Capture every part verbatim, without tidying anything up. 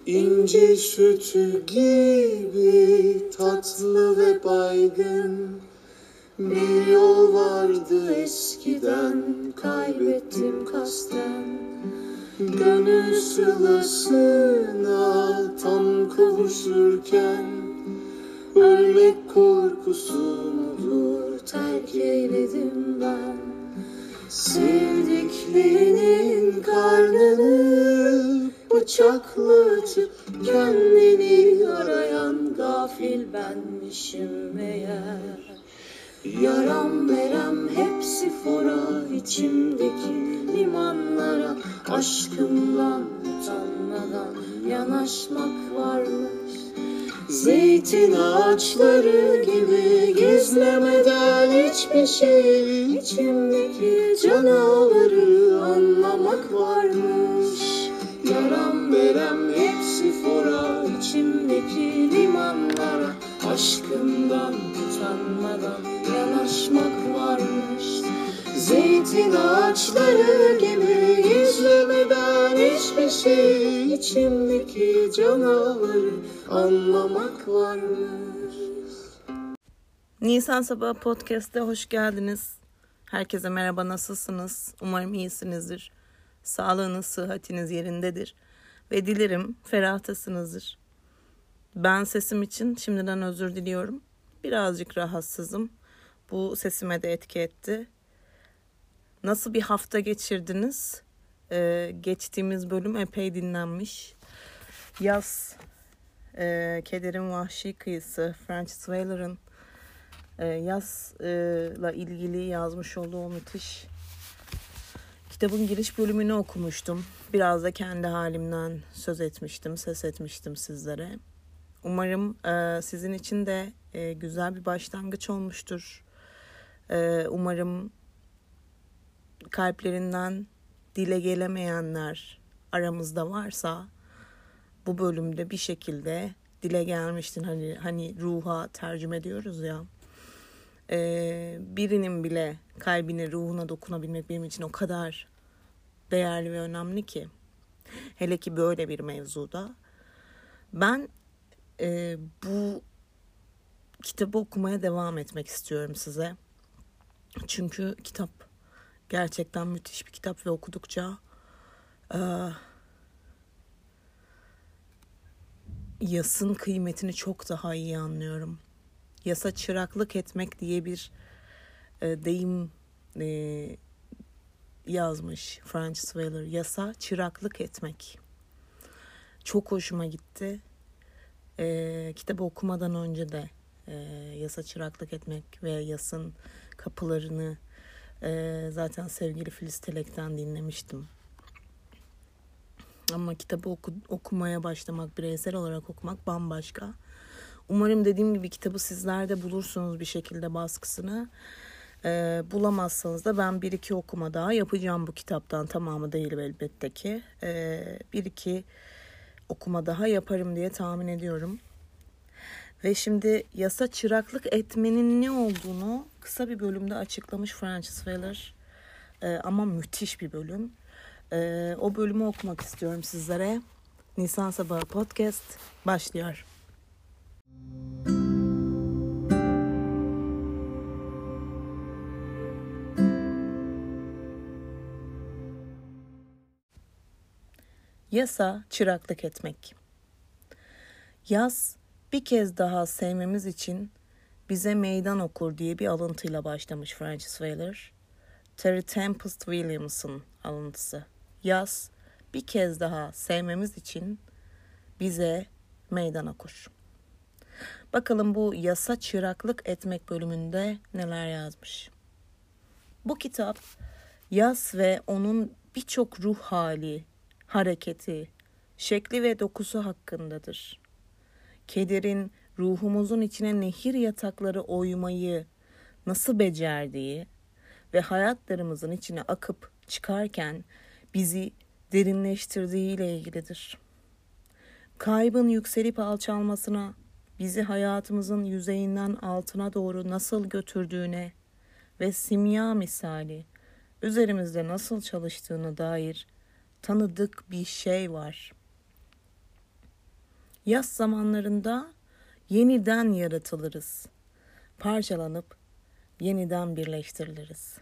İnci sütü gibi tatlı ve baygın bir yol vardı eskiden, kaybettim kasten. Gönül sılasına tam kavuşurken ölmek korkusudur, terk eyledim ben. Sevdiklerinin karnını bıçakla açıp kendini arayan gafil benmişim meğer. Yaram verem hepsi fora, içimdeki limanlara aşkımdan utanmadan yanaşmak varmış. Zeytin ağaçları gibi gizlemeden hiçbir şey, içimdeki canavarı anlamak varmış. Yaram verem hepsi fora, içimdeki limanlara aşkımdan utanmadan yanaşmak varmış. Zeytin ağaçları gibi gizlemeden hiçbir şey, içimdeki canavarı anlamak varmış. Nisan Sabahı Podcast'te hoş geldiniz. Herkese merhaba, nasılsınız? Umarım iyisinizdir. Sağlığınız, sıhhatiniz yerindedir. Ve dilerim ferahtasınızdır. Ben sesim için şimdiden özür diliyorum. Birazcık rahatsızım. Bu sesime de etki etti. Nasıl bir hafta geçirdiniz? Ee, geçtiğimiz bölüm epey dinlenmiş. Yaz, e, Kederin Vahşi Kıyısı, Francis Whaler'ın e, yazla e, ilgili yazmış olduğu o müthiş kitabın giriş bölümünü okumuştum. Biraz da kendi halimden söz etmiştim, ses etmiştim sizlere. Umarım e, sizin için de e, güzel bir başlangıç olmuştur. E, umarım kalplerinden dile gelemeyenler aramızda varsa bu bölümde bir şekilde dile gelmiştir. Hani hani ruha tercüme ediyoruz ya. Ee, birinin bile kalbine, ruhuna dokunabilmek benim için o kadar değerli ve önemli ki. Hele ki böyle bir mevzuda. Ben e, bu kitabı okumaya devam etmek istiyorum size. Çünkü kitap gerçekten müthiş bir kitap ve okudukça e, yasın kıymetini çok daha iyi anlıyorum. Yasa çıraklık etmek diye bir e, deyim e, yazmış Francis Whaler. Yasa çıraklık etmek. Çok hoşuma gitti. E, kitabı okumadan önce de e, yasa çıraklık etmek ve yasın kapılarını e, zaten sevgili Filiz Telek'ten dinlemiştim. Ama kitabı oku, okumaya başlamak, bireysel olarak okumak bambaşka. Umarım dediğim gibi kitabı sizler de bulursunuz bir şekilde baskısını. Ee, bulamazsanız da ben bir iki okuma daha yapacağım bu kitaptan. Tamamı değil elbette ki. Ee, bir iki okuma daha yaparım diye tahmin ediyorum. Ve şimdi yasa çıraklık etmenin ne olduğunu kısa bir bölümde açıklamış Francis Whaler. Ee, ama müthiş bir bölüm. Ee, o bölümü okumak istiyorum sizlere. Nisan Sabahı Podcast başlıyor. Yasa çıraklık etmek. Yaz bir kez daha sevmemiz için bize meydan okur diye bir alıntıyla başlamış Francis Whaler. Terry Tempest Williams'ın alıntısı. Yaz bir kez daha sevmemiz için bize meydan okur. Bakalım bu yasa çıraklık etmek bölümünde neler yazmış. Bu kitap yaz ve onun birçok ruh hali, hareketi, şekli ve dokusu hakkındadır. Kederin ruhumuzun içine nehir yatakları oymayı nasıl becerdiği ve hayatlarımızın içine akıp çıkarken bizi derinleştirdiği ile ilgilidir. Kaybın yükselip alçalmasına, bizi hayatımızın yüzeyinden altına doğru nasıl götürdüğüne ve simya misali üzerimizde nasıl çalıştığına dair tanıdık bir şey var. Yaz zamanlarında yeniden yaratılırız. Parçalanıp yeniden birleştiriliriz.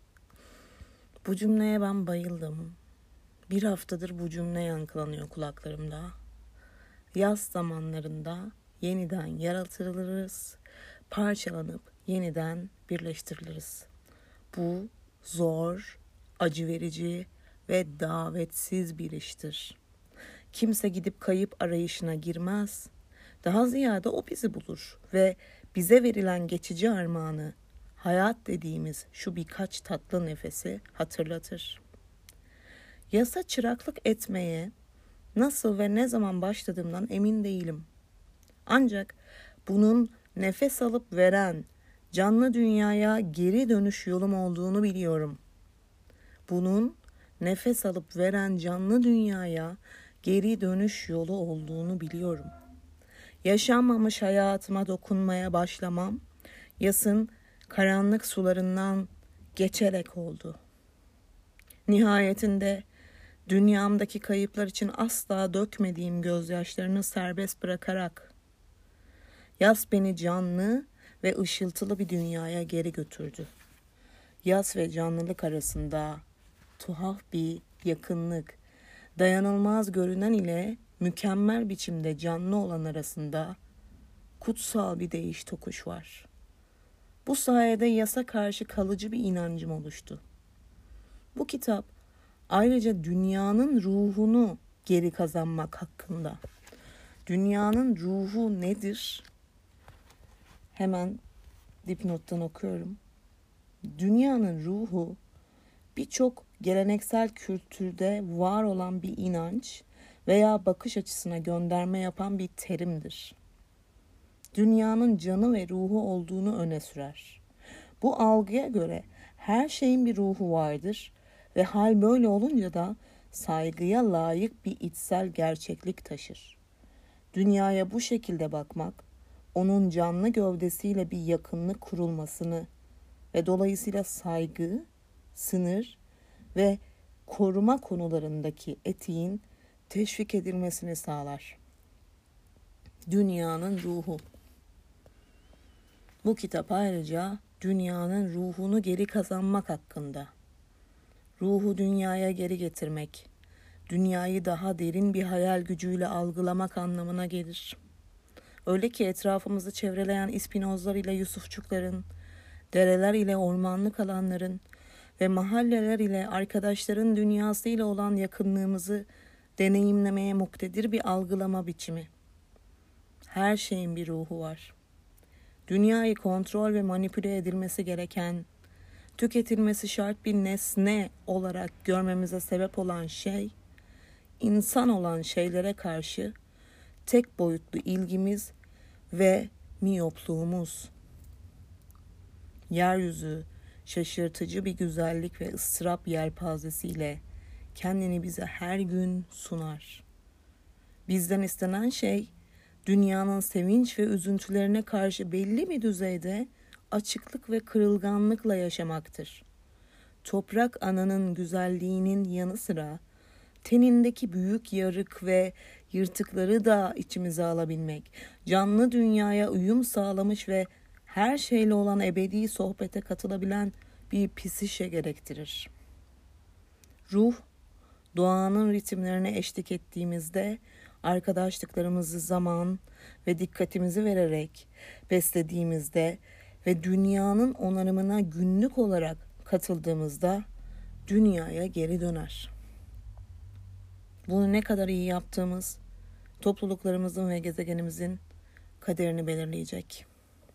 Bu cümleye ben bayıldım. Bir haftadır bu cümle yankılanıyor kulaklarımda. Yaz zamanlarında yeniden yaratılırız, parçalanıp yeniden birleştiriliriz. Bu zor, acı verici ve davetsiz bir iştir. Kimse gidip kayıp arayışına girmez. Daha ziyade o bizi bulur ve bize verilen geçici armağanı, hayat dediğimiz şu birkaç tatlı nefesi hatırlatır. Yasa çıraklık etmeye nasıl ve ne zaman başladığımdan emin değilim. Ancak bunun nefes alıp veren canlı dünyaya geri dönüş yolum olduğunu biliyorum. Bunun nefes alıp veren canlı dünyaya geri dönüş yolu olduğunu biliyorum. Yaşanmamış hayatıma dokunmaya başlamam, yasın karanlık sularından geçerek oldu. Nihayetinde dünyamdaki kayıplar için asla dökmediğim gözyaşlarını serbest bırakarak yas beni canlı ve ışıltılı bir dünyaya geri götürdü. Yas ve canlılık arasında tuhaf bir yakınlık, dayanılmaz görünen ile mükemmel biçimde canlı olan arasında kutsal bir değiş tokuş var. Bu sayede yasa karşı kalıcı bir inancım oluştu. Bu kitap ayrıca dünyanın ruhunu geri kazanmak hakkında. Dünyanın ruhu nedir? Hemen dipnottan okuyorum. Dünyanın ruhu birçok geleneksel kültürde var olan bir inanç veya bakış açısına gönderme yapan bir terimdir. Dünyanın canı ve ruhu olduğunu öne sürer. Bu algıya göre her şeyin bir ruhu vardır ve hal böyle olunca da saygıya layık bir içsel gerçeklik taşır. Dünyaya bu şekilde bakmak, onun canlı gövdesiyle bir yakınlık kurulmasını ve dolayısıyla saygı, sınır ve koruma konularındaki etiğin teşvik edilmesini sağlar. Dünyanın ruhu. Bu kitap ayrıca dünyanın ruhunu geri kazanmak hakkında. Ruhu dünyaya geri getirmek, dünyayı daha derin bir hayal gücüyle algılamak anlamına gelir. Öyle ki etrafımızı çevreleyen ispinozlar ile Yusufçukların, dereler ile ormanlık alanların ve mahalleler ile arkadaşların dünyası ile olan yakınlığımızı deneyimlemeye muktedir bir algılama biçimi. Her şeyin bir ruhu var. Dünyayı kontrol ve manipüle edilmesi gereken, tüketilmesi şart bir nesne olarak görmemize sebep olan şey, insan olan şeylere karşı tek boyutlu ilgimiz ve miyopluğumuz. Yeryüzü şaşırtıcı bir güzellik ve ıstırap yelpazesiyle kendini bize her gün sunar. Bizden istenen şey, dünyanın sevinç ve üzüntülerine karşı belli bir düzeyde açıklık ve kırılganlıkla yaşamaktır. Toprak ananın güzelliğinin yanı sıra tenindeki büyük yarık ve yırtıkları da içimize alabilmek, canlı dünyaya uyum sağlamış ve her şeyle olan ebedi sohbete katılabilen bir psişe gerektirir. Ruh, doğanın ritimlerine eşlik ettiğimizde arkadaşlıklarımızı zaman ve dikkatimizi vererek beslediğimizde ve dünyanın onarımına günlük olarak katıldığımızda dünyaya geri döner. Bunu ne kadar iyi yaptığımız topluluklarımızın ve gezegenimizin kaderini belirleyecek.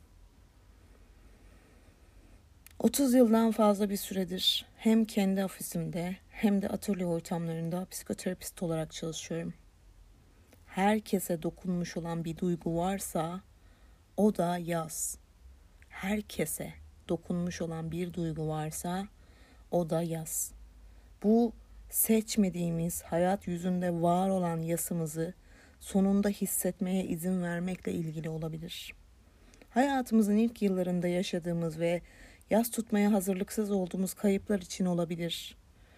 otuz yıldan fazla bir süredir hem kendi ofisimde hem de atölye ortamlarında psikoterapist olarak çalışıyorum. Herkese dokunmuş olan bir duygu varsa o da yaz. Herkese dokunmuş olan bir duygu varsa o da yaz. Bu seçmediğimiz hayat yüzünde var olan yasımızı sonunda hissetmeye izin vermekle ilgili olabilir. Hayatımızın ilk yıllarında yaşadığımız ve yas tutmaya hazırlıksız olduğumuz kayıplar için olabilir.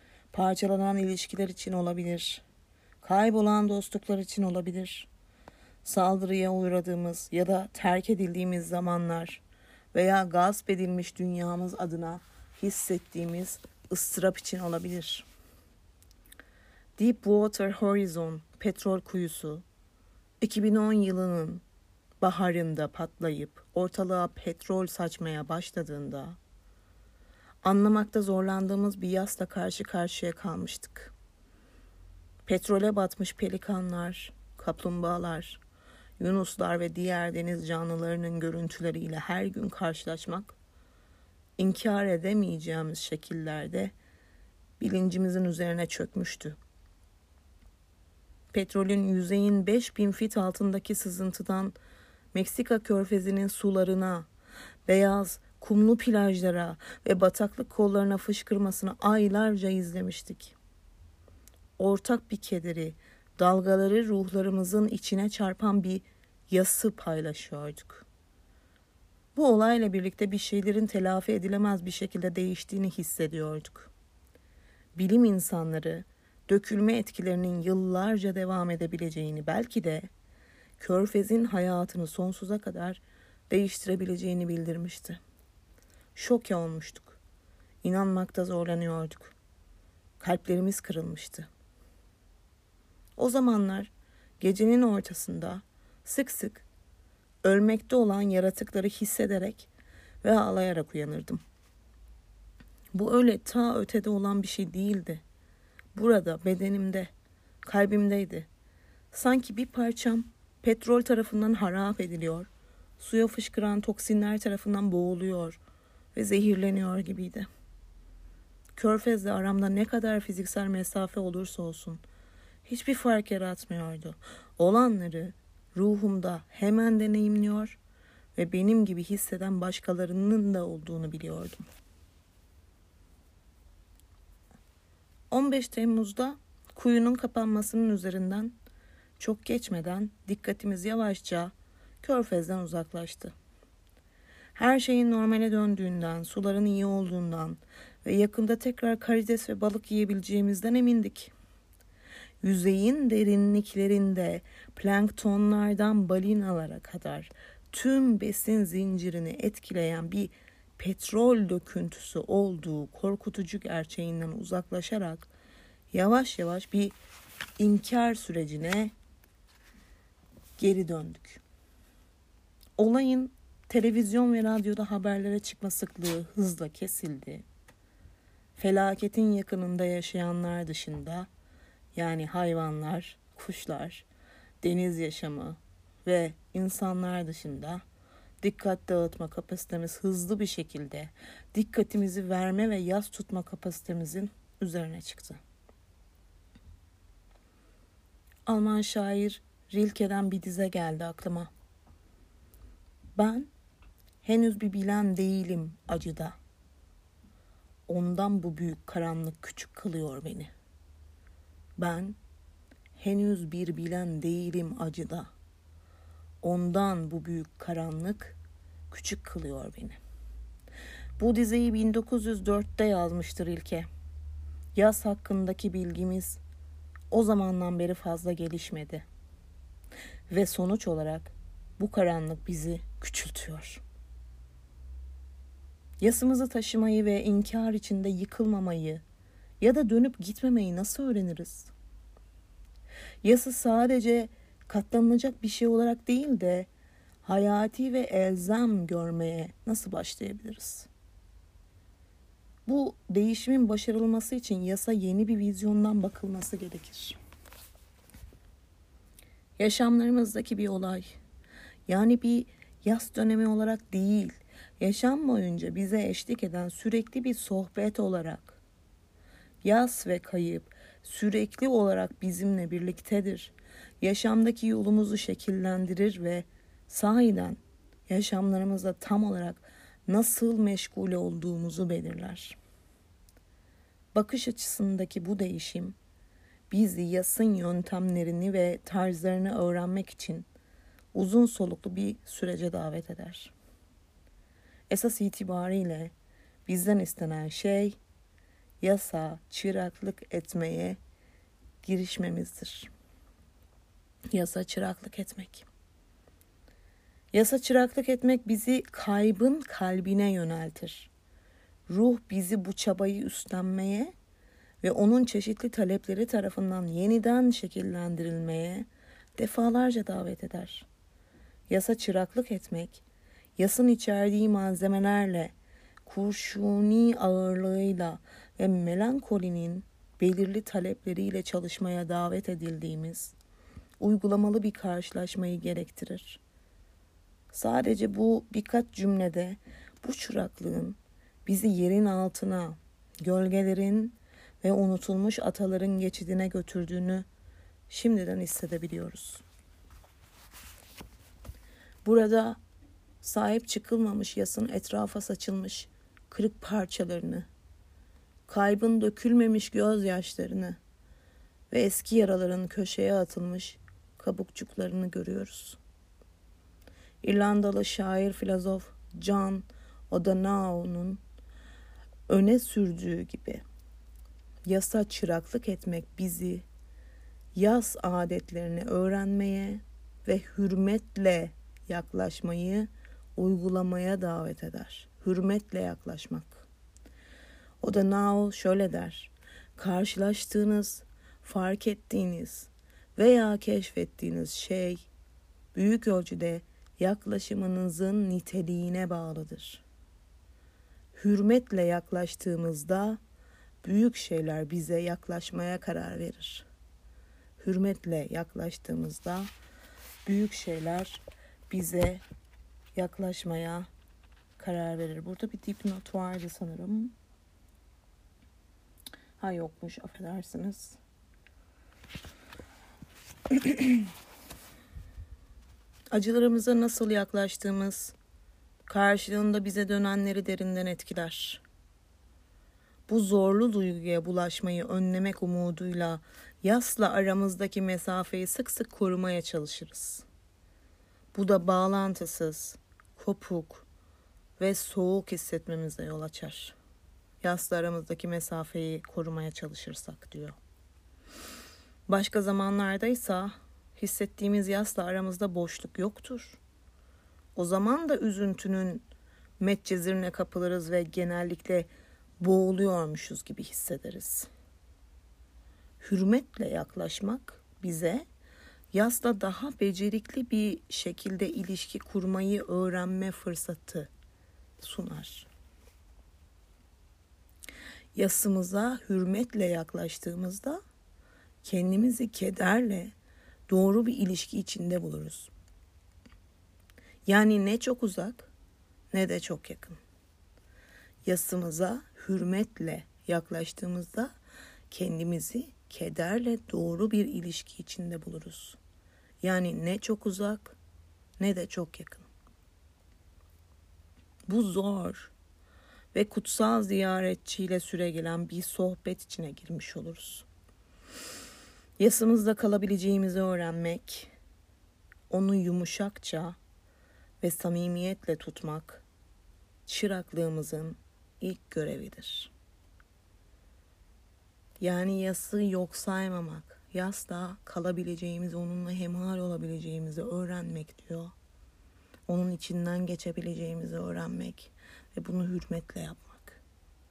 Parçalanan ilişkiler için olabilir. Kaybolan dostluklar için olabilir. saldırıya uğradığımız ya da terk edildiğimiz zamanlar veya gasp edilmiş dünyamız adına hissettiğimiz ıstırap için olabilir. Deepwater Horizon petrol kuyusu iki bin on yılının baharında patlayıp ortalığa petrol saçmaya başladığında anlamakta zorlandığımız bir yasla karşı karşıya kalmıştık. Petrole batmış pelikanlar, kaplumbağalar, yunuslar ve diğer deniz canlılarının görüntüleriyle her gün karşılaşmak, inkar edemeyeceğimiz şekillerde bilincimizin üzerine çökmüştü. Petrolün yüzeyin beş bin fit altındaki sızıntıdan Meksika körfezinin sularına, beyaz kumlu plajlara ve bataklık kollarına fışkırmasını aylarca izlemiştik. Ortak bir kederi, dalgaları ruhlarımızın içine çarpan bir yası paylaşıyorduk. Bu olayla birlikte bir şeylerin telafi edilemez bir şekilde değiştiğini hissediyorduk. Bilim insanları, dökülme etkilerinin yıllarca devam edebileceğini, belki de Körfez'in hayatını sonsuza kadar değiştirebileceğini bildirmişti. Şoke olmuştuk. İnanmakta zorlanıyorduk. Kalplerimiz kırılmıştı. O zamanlar gecenin ortasında sık sık ölmekte olan yaratıkları hissederek ve ağlayarak uyanırdım. Bu öyle ta ötede olan bir şey değildi. Burada, bedenimde, kalbimdeydi. Sanki bir parçam petrol tarafından harap ediliyor, suya fışkıran toksinler tarafından boğuluyor ve zehirleniyor gibiydi. Körfez'le aramda ne kadar fiziksel mesafe olursa olsun hiçbir fark yaratmıyordu. Olanları ruhumda hemen deneyimliyor ve benim gibi hisseden başkalarının da olduğunu biliyordum. on beş Temmuz'da kuyunun kapanmasının üzerinden çok geçmeden dikkatimiz yavaşça Körfez'den uzaklaştı. Her şeyin normale döndüğünden, suların iyi olduğundan ve yakında tekrar karides ve balık yiyebileceğimizden emindik. Yüzeyin derinliklerinde planktonlardan balinalara kadar tüm besin zincirini etkileyen bir petrol döküntüsü olduğu korkutucu gerçeğinden uzaklaşarak yavaş yavaş bir inkar sürecine geri döndük. Olayın televizyon ve radyoda haberlere çıkma sıklığı hızla kesildi. Felaketin yakınında yaşayanlar dışında, yani hayvanlar, kuşlar, deniz yaşamı ve insanlar dışında dikkat dağıtma kapasitemiz hızlı bir şekilde dikkatimizi verme ve yas tutma kapasitemizin üzerine çıktı. Alman şair Rilke'den bir dize geldi aklıma. Ben henüz bir bilen değilim acıda. Ondan bu büyük karanlık küçük kılıyor beni. Ben henüz bir bilen değilim acıda. Ondan bu büyük karanlık küçük kılıyor beni. Bu dizeyi bin dokuz yüz dörtte yazmıştır Rilke. Yaz hakkındaki bilgimiz o zamandan beri fazla gelişmedi. Ve sonuç olarak bu karanlık bizi küçültüyor. Yasımızı taşımayı ve inkar içinde yıkılmamayı ya da dönüp gitmemeyi nasıl öğreniriz? Yası sadece katlanılacak bir şey olarak değil de hayati ve elzem görmeye nasıl başlayabiliriz? Bu değişimin başarılması için yasa yeni bir vizyondan bakılması gerekir. Yaşamlarımızdaki bir olay, yani bir yas dönemi olarak değil, yaşam boyunca bize eşlik eden sürekli bir sohbet olarak, yas ve kayıp sürekli olarak bizimle birliktedir. Yaşamdaki yolumuzu şekillendirir ve sahiden yaşamlarımızda tam olarak nasıl meşgul olduğumuzu belirler. Bakış açısındaki bu değişim, bizi yasın yöntemlerini ve tarzlarını öğrenmek için uzun soluklu bir sürece davet eder. Esas itibariyle bizden istenen şey, yasa çıraklık etmeye girişmemizdir. Yasa çıraklık etmek. Yasa çıraklık etmek bizi kaybın kalbine yöneltir. Ruh bizi bu çabayı üstlenmeye ve onun çeşitli talepleri tarafından yeniden şekillendirilmeye defalarca davet eder. Yasa çıraklık etmek, yasın içerdiği malzemelerle, kurşuni ağırlığıyla ve melankolinin belirli talepleriyle çalışmaya davet edildiğimiz uygulamalı bir karşılaşmayı gerektirir. Sadece bu birkaç cümlede bu çıraklığın bizi yerin altına, gölgelerin ve unutulmuş ataların geçidine götürdüğünü şimdiden hissedebiliyoruz. Burada sahip çıkılmamış yasın etrafa saçılmış kırık parçalarını, kaybın dökülmemiş gözyaşlarını ve eski yaraların köşeye atılmış kabukçuklarını görüyoruz. İrlandalı şair filozof John O'Donohue'nun öne sürdüğü gibi yasa çıraklık etmek bizi yas adetlerini öğrenmeye ve hürmetle yaklaşmayı uygulamaya davet eder. Hürmetle yaklaşmak. O'Donohue şöyle der: karşılaştığınız, fark ettiğiniz veya keşfettiğiniz şey büyük ölçüde yaklaşımınızın niteliğine bağlıdır. Hürmetle yaklaştığımızda büyük şeyler bize yaklaşmaya karar verir. Hürmetle yaklaştığımızda büyük şeyler bize yaklaşmaya karar verir. Burada bir dipnot vardı sanırım. Ha yokmuş, affedersiniz. Acılarımıza nasıl yaklaştığımız, karşılığında bize dönenleri derinden etkiler. Bu zorlu duyguya bulaşmayı önlemek umuduyla yasla aramızdaki mesafeyi sık sık korumaya çalışırız. Bu da bağlantısız, kopuk ve soğuk hissetmemize yol açar. Yasla aramızdaki mesafeyi korumaya çalışırsak diyor. Başka zamanlardaysa hissettiğimiz yasla aramızda boşluk yoktur. O zaman da üzüntünün metcezirine kapılırız ve genellikle boğuluyormuşuz gibi hissederiz. Hürmetle yaklaşmak bize yasla daha becerikli bir şekilde ilişki kurmayı öğrenme fırsatı sunar. Yasımıza hürmetle yaklaştığımızda kendimizi kederle doğru bir ilişki içinde buluruz. Yani ne çok uzak ne de çok yakın. Yasımıza hürmetle yaklaştığımızda kendimizi kederle doğru bir ilişki içinde buluruz. Yani ne çok uzak ne de çok yakın. Bu zor ve kutsal ziyaretçiyle süregelen bir sohbet içine girmiş oluruz. Yasımızda kalabileceğimizi öğrenmek, onu yumuşakça ve samimiyetle tutmak çıraklığımızın ilk görevidir. Yani yası yok saymamak, yasla kalabileceğimizi, onunla hemhal olabileceğimizi öğrenmek diyor. Onun içinden geçebileceğimizi öğrenmek ve bunu hürmetle yapmak.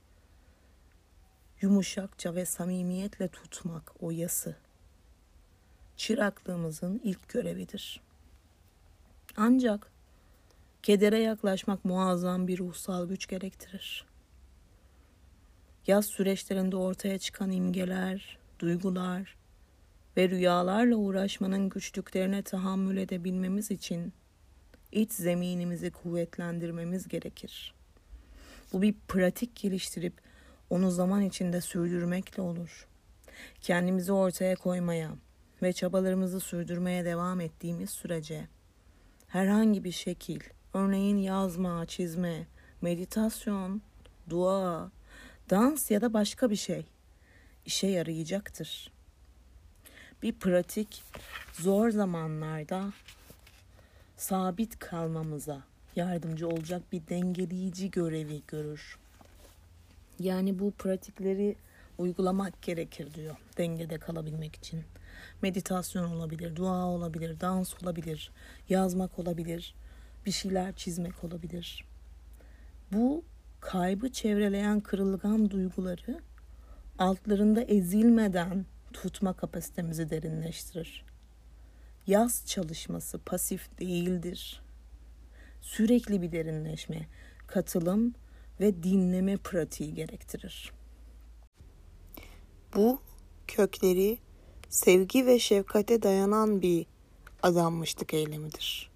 Yumuşakça ve samimiyetle tutmak o yası çıraklığımızın ilk görevidir. Ancak kedere yaklaşmak muazzam bir ruhsal güç gerektirir. Yaz süreçlerinde ortaya çıkan imgeler, duygular ve rüyalarla uğraşmanın güçlüklerine tahammül edebilmemiz için iç zeminimizi kuvvetlendirmemiz gerekir. Bu bir pratik geliştirip onu zaman içinde sürdürmekle olur. Kendimizi ortaya koymaya ve çabalarımızı sürdürmeye devam ettiğimiz sürece herhangi bir şekil, örneğin yazma, çizme, meditasyon, dua, dans ya da başka bir şey işe yarayacaktır. Bir pratik zor zamanlarda sabit kalmamıza yardımcı olacak bir dengeleyici görevi görür. Yani bu pratikleri uygulamak gerekir diyor dengede kalabilmek için. Meditasyon olabilir, dua olabilir, dans olabilir, yazmak olabilir, bir şeyler çizmek olabilir. Bu kaybı çevreleyen kırılgan duyguları altlarında ezilmeden tutma kapasitemizi derinleştirir. Yaz çalışması pasif değildir. Sürekli bir derinleşme, katılım ve dinleme pratiği gerektirir. Bu kökleri sevgi ve şefkate dayanan bir adanmışlık eylemidir.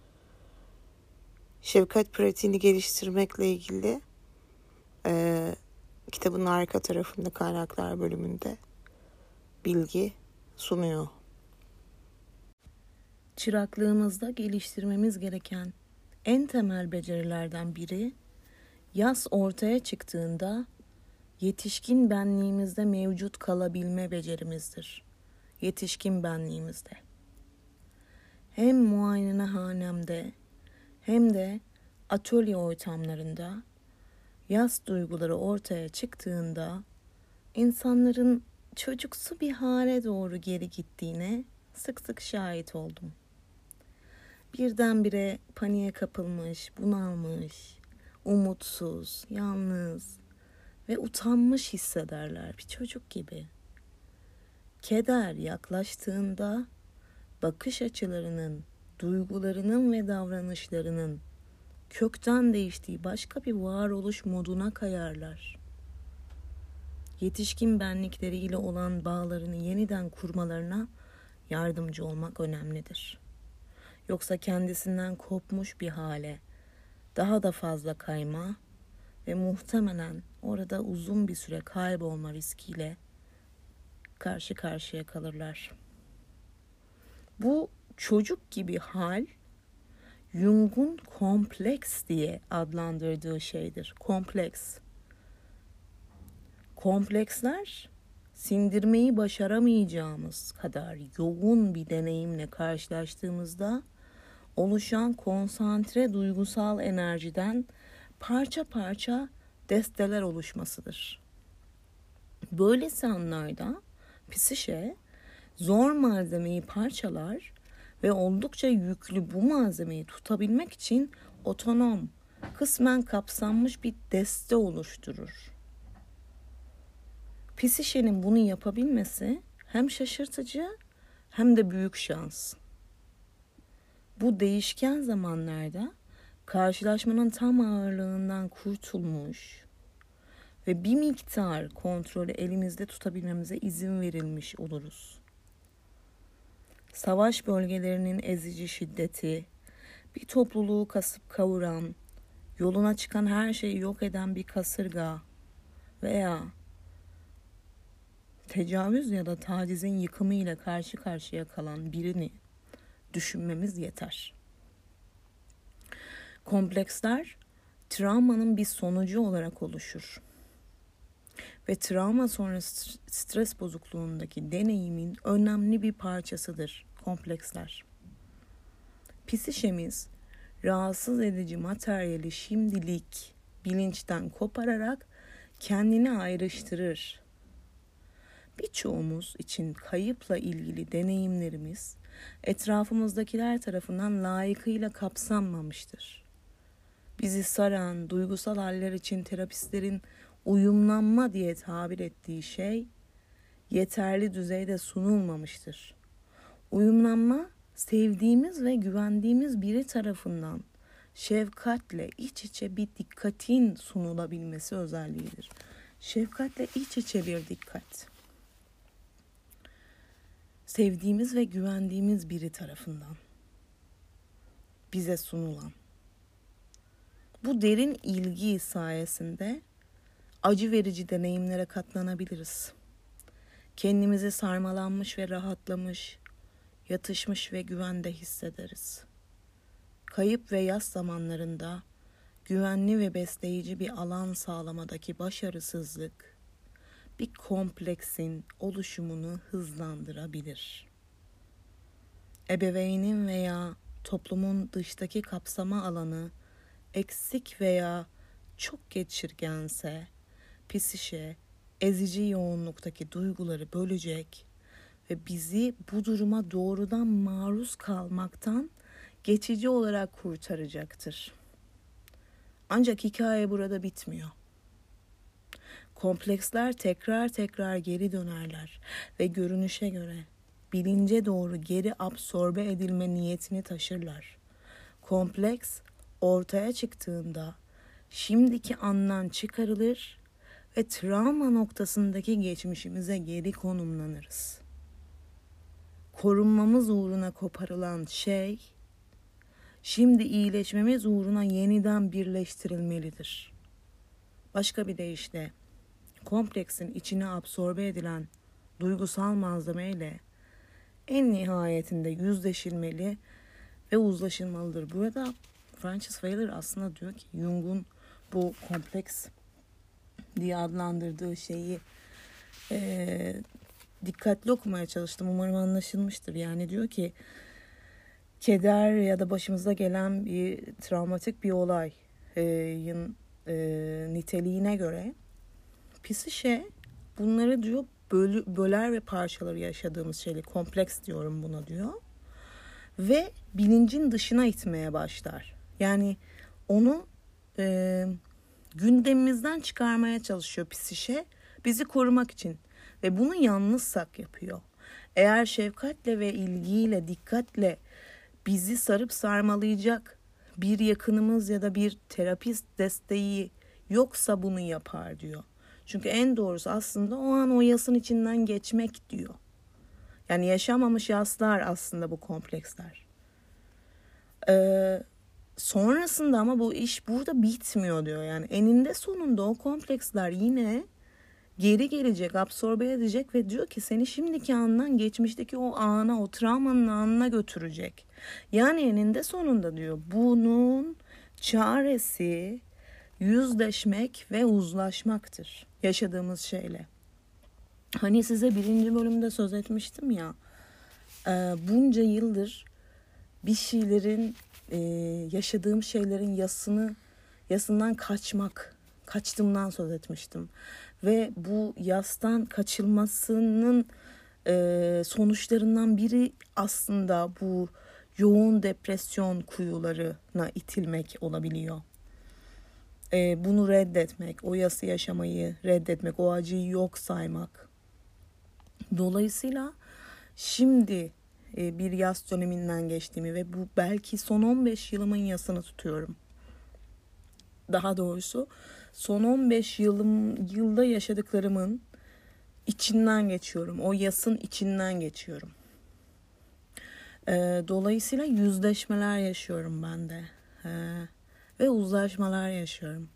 Şefkat pratiğini geliştirmekle ilgili e, kitabın arka tarafında kaynaklar bölümünde bilgi sunuyor. Çıraklığımızda geliştirmemiz gereken en temel becerilerden biri, yas ortaya çıktığında yetişkin benliğimizde mevcut kalabilme becerimizdir. Yetişkin benliğimizde. Hem muayenehanemde hem de atölye ortamlarında yas duyguları ortaya çıktığında insanların çocuksu bir hale doğru geri gittiğine sık sık şahit oldum. Birdenbire paniğe kapılmış, bunalmış, umutsuz, yalnız ve utanmış hissederler bir çocuk gibi. Keder yaklaştığında bakış açılarının, duygularının ve davranışlarının kökten değiştiği başka bir varoluş moduna kayarlar. Yetişkin benlikleriyle olan bağlarını yeniden kurmalarına yardımcı olmak önemlidir. Yoksa kendisinden kopmuş bir hale daha da fazla kayma ve muhtemelen orada uzun bir süre kaybolma riskiyle karşı karşıya kalırlar. Bu çocuk gibi hal Jung'un kompleks diye adlandırdığı şeydir. Kompleks. Kompleksler sindirmeyi başaramayacağımız kadar yoğun bir deneyimle karşılaştığımızda oluşan konsantre duygusal enerjiden parça parça desteler oluşmasıdır. Böylesi anlarda psişe zor malzemeyi parçalar ve oldukça yüklü bu malzemeyi tutabilmek için otonom, kısmen kapsanmış bir deste oluşturur. Psişenin bunu yapabilmesi hem şaşırtıcı hem de büyük şans. Bu değişken zamanlarda karşılaşmanın tam ağırlığından kurtulmuş ve bir miktar kontrolü elimizde tutabilmemize izin verilmiş oluruz. Savaş bölgelerinin ezici şiddeti, bir topluluğu kasıp kavuran, yoluna çıkan her şeyi yok eden bir kasırga veya tecavüz ya da tacizin yıkımı ile karşı karşıya kalan birini düşünmemiz yeter. Kompleksler travmanın bir sonucu olarak oluşur. Ve travma sonrası stres bozukluğundaki deneyimin önemli bir parçasıdır kompleksler. Psişemiz rahatsız edici materyali şimdilik bilinçten kopararak kendini ayrıştırır. Birçoğumuz için kayıpla ilgili deneyimlerimiz etrafımızdakiler tarafından layıkıyla kapsanmamıştır. Bizi saran duygusal haller için terapistlerin uyumlanma diye tabir ettiği şey yeterli düzeyde sunulmamıştır. Uyumlanma, sevdiğimiz ve güvendiğimiz biri tarafından şefkatle iç içe bir dikkatin sunulabilmesi özelliğidir. Şefkatle iç içe bir dikkat. Sevdiğimiz ve güvendiğimiz biri tarafından bize sunulan. Bu derin ilgi sayesinde acı verici deneyimlere katlanabiliriz. Kendimizi sarmalanmış ve rahatlamış, yatışmış ve güvende hissederiz. Kayıp ve yas zamanlarında güvenli ve besleyici bir alan sağlamadaki başarısızlık bir kompleksin oluşumunu hızlandırabilir. Ebeveynin veya toplumun dıştaki kapsama alanı eksik veya çok geçirgense psişe ezici yoğunluktaki duyguları bölecek ve bizi bu duruma doğrudan maruz kalmaktan geçici olarak kurtaracaktır. Ancak hikaye burada bitmiyor. Kompleksler tekrar tekrar geri dönerler ve görünüşe göre bilince doğru geri absorbe edilme niyetini taşırlar. Kompleks ortaya çıktığında şimdiki andan çıkarılır ve travma noktasındaki geçmişimize geri konumlanırız. Korunmamız uğruna koparılan şey, şimdi iyileşmemiz uğruna yeniden birleştirilmelidir. Başka bir deyişle, kompleksin içine absorbe edilen duygusal malzemeyle en nihayetinde yüzleşilmeli ve uzlaşılmalıdır. Burada Francis Wheeler aslında diyor ki Jung'un bu kompleks diye adlandırdığı şeyi e, dikkatli okumaya çalıştım. Umarım anlaşılmıştır. Yani diyor ki keder ya da başımıza gelen bir travmatik bir olayın e, niteliğine göre psişe bunları diyor bölü, böler ve parçaları yaşadığımız şeyle kompleks diyorum buna diyor. Ve bilincin dışına itmeye başlar. Yani onu e, gündemimizden çıkarmaya çalışıyor psişe bizi korumak için. Ve bunu yalnızsak yapıyor. Eğer şefkatle ve ilgiyle, dikkatle bizi sarıp sarmalayacak bir yakınımız ya da bir terapist desteği yoksa bunu yapar diyor. Çünkü en doğrusu aslında o an o yasın içinden geçmek diyor. Yani yaşamamış yaslar aslında bu kompleksler. Ee, sonrasında ama bu iş burada bitmiyor diyor. Yani eninde sonunda o kompleksler yine geri gelecek, absorbe edecek ve diyor ki seni şimdiki andan geçmişteki o ana, o travmanın anına götürecek. Yani eninde sonunda diyor bunun çaresi yüzleşmek ve uzlaşmaktır yaşadığımız şeyle. Hani size birinci bölümde söz etmiştim ya, bunca yıldır bir şeylerin, yaşadığım şeylerin yasını, yasından kaçmak, kaçtığımdan söz etmiştim. Ve bu yastan kaçılmasının sonuçlarından biri aslında bu yoğun depresyon kuyularına itilmek olabiliyor. Bunu reddetmek, o yası yaşamayı reddetmek, o acıyı yok saymak. Dolayısıyla şimdi bir yas döneminden geçtiğimi ve bu belki son on beş yılımın yasını tutuyorum. Daha doğrusu son on beş yılım, yılda yaşadıklarımın içinden geçiyorum. O yasın içinden geçiyorum. Dolayısıyla yüzleşmeler yaşıyorum ben de. Ve uzlaşmalar yaşıyorum.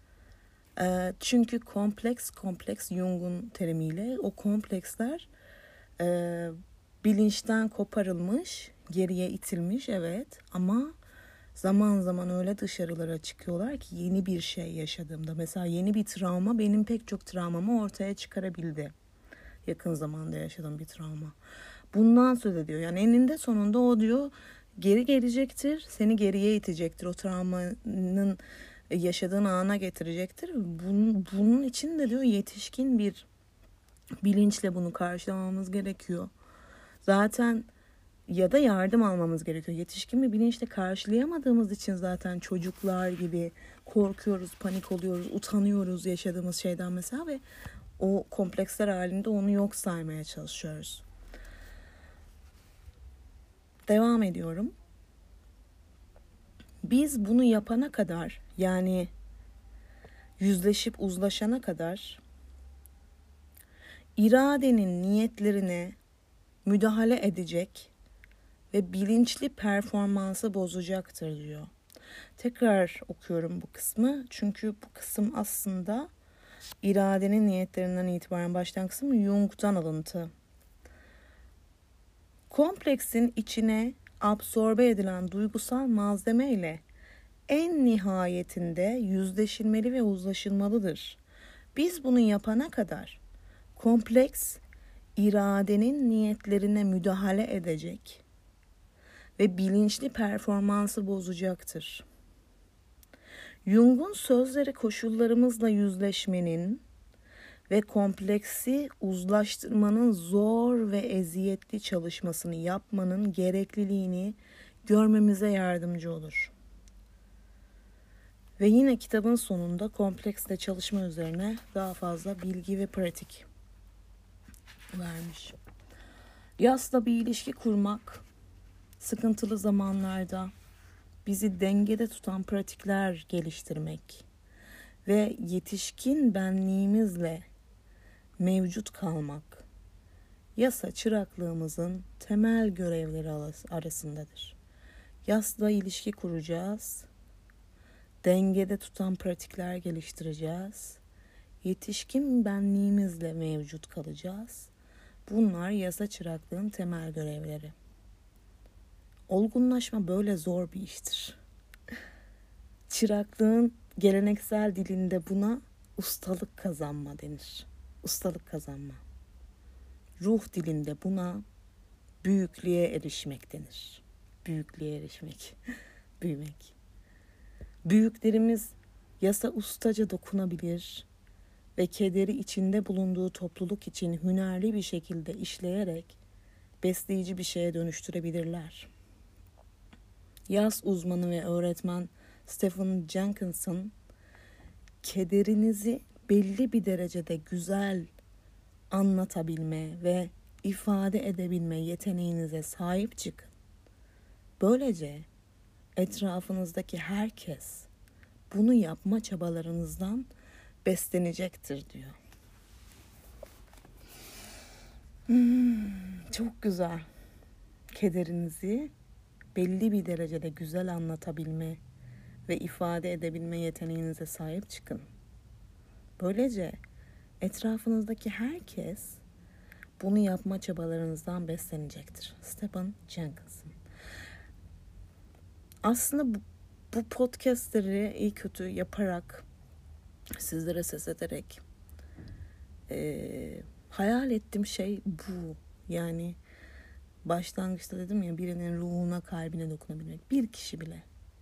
Çünkü kompleks, kompleks Jung'un terimiyle o kompleksler e, bilinçten koparılmış, geriye itilmiş evet ama zaman zaman öyle dışarılara çıkıyorlar ki yeni bir şey yaşadığımda mesela yeni bir travma benim pek çok travmamı ortaya çıkarabildi. Yakın zamanda yaşadığım bir travma. Bundan söz ediyor. Yani eninde sonunda o diyor geri gelecektir, seni geriye itecektir. O travmanın yaşadığın ana getirecektir. Bunun, bunun için de diyor yetişkin bir bilinçle bunu karşılamamız gerekiyor. Zaten ya da yardım almamız gerekiyor. Yetişkin bir bilinçle karşılayamadığımız için zaten çocuklar gibi korkuyoruz, panik oluyoruz, utanıyoruz yaşadığımız şeyden mesela ve o kompleksler halinde onu yok saymaya çalışıyoruz. Devam ediyorum. Biz bunu yapana kadar yani yüzleşip uzlaşana kadar iradenin niyetlerine müdahale edecek ve bilinçli performansı bozacaktır diyor. Tekrar okuyorum bu kısmı çünkü bu kısım aslında iradenin niyetlerinden itibaren başlayan kısım Jung'dan alıntı. Kompleksin içine absorbe edilen duygusal malzeme ile en nihayetinde yüzleşilmeli ve uzlaşılmalıdır. Biz bunu yapana kadar kompleks iradenin niyetlerine müdahale edecek ve bilinçli performansı bozacaktır. Jung'un sözleri koşullarımızla yüzleşmenin ve kompleksi uzlaştırmanın zor ve eziyetli çalışmasını yapmanın gerekliliğini görmemize yardımcı olur. Ve yine kitabın sonunda kompleksle çalışma üzerine daha fazla bilgi ve pratik vermiş. Yasla bir ilişki kurmak, sıkıntılı zamanlarda bizi dengede tutan pratikler geliştirmek ve yetişkin benliğimizle mevcut kalmak, yasa çıraklığımızın temel görevleri arasındadır. Yasla ilişki kuracağız, dengede tutan pratikler geliştireceğiz, yetişkin benliğimizle mevcut kalacağız. Bunlar yasa çıraklığın temel görevleri. Olgunlaşma böyle zor bir iştir. Çıraklığın geleneksel dilinde buna ustalık kazanma denir. Ustalık kazanma. Ruh dilinde buna büyüklüğe erişmek denir. Büyüklüğe erişmek, büyümek. Büyüklerimiz yasa ustaca dokunabilir ve kederi içinde bulunduğu topluluk için hünerli bir şekilde işleyerek besleyici bir şeye dönüştürebilirler. Yas uzmanı ve öğretmen Stephen Jenkinson, kederinizi belli bir derecede güzel anlatabilme ve ifade edebilme yeteneğinize sahip çıkın. Böylece etrafınızdaki herkes bunu yapma çabalarınızdan beslenecektir diyor. Hmm, çok güzel. Kederinizi belli bir derecede güzel anlatabilme ve ifade edebilme yeteneğinize sahip çıkın. Böylece etrafınızdaki herkes bunu yapma çabalarınızdan beslenecektir. Stephen Jenkinson. Aslında bu, bu podcastleri iyi kötü yaparak, sizlere ses ederek e, hayal ettiğim şey bu. Yani başlangıçta dedim ya, birinin ruhuna, kalbine dokunabilmek. Bir kişi bile.